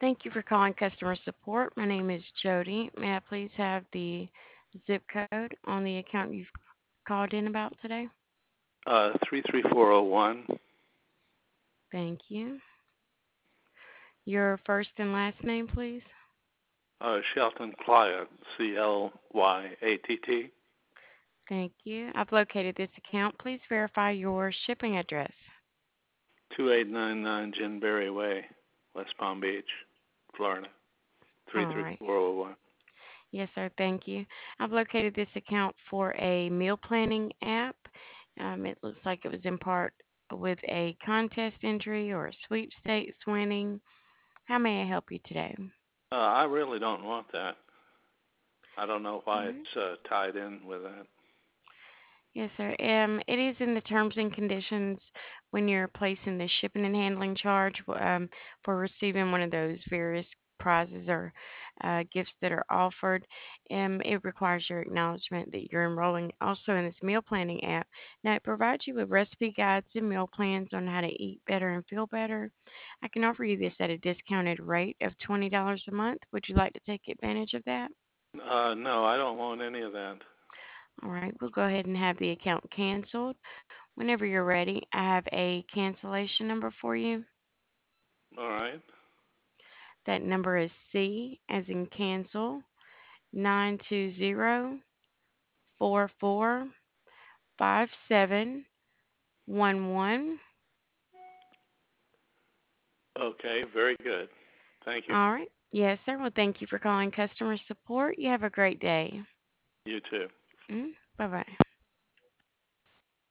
Thank you for calling customer support. My name is Jody. May I please have the zip code on the account you've called in about today? 33401. Thank you. Your first and last name, please. Shelton Clyatt, Clyatt. Thank you. I've located this account. Please verify your shipping address. 2899 Ginberry Way, West Palm Beach, Florida. All right. 33401. Yes, sir. Thank you. I've located this account for a meal planning app. It looks like it was in part with a contest entry or a sweepstakes winning. How may I help you today? I really don't want that. I don't know All why right. it's tied in with that. Yes, sir. It is in the terms and conditions when you're placing the shipping and handling charge for receiving one of those various prizes or gifts that are offered. It requires your acknowledgement that you're enrolling also in this meal planning app. Now, it provides you with recipe guides and meal plans on how to eat better and feel better. I can offer you this at a discounted rate of $20 a month. Would you like to take advantage of that? No, I don't want any of that. All right, we'll go ahead and have the account canceled. Whenever you're ready, I have a cancellation number for you. All right. That number is C as in cancel 920445711. Okay, very good. Thank you. All right. Yes, sir. Well, thank you for calling customer support. You have a great day. You too. Bye bye.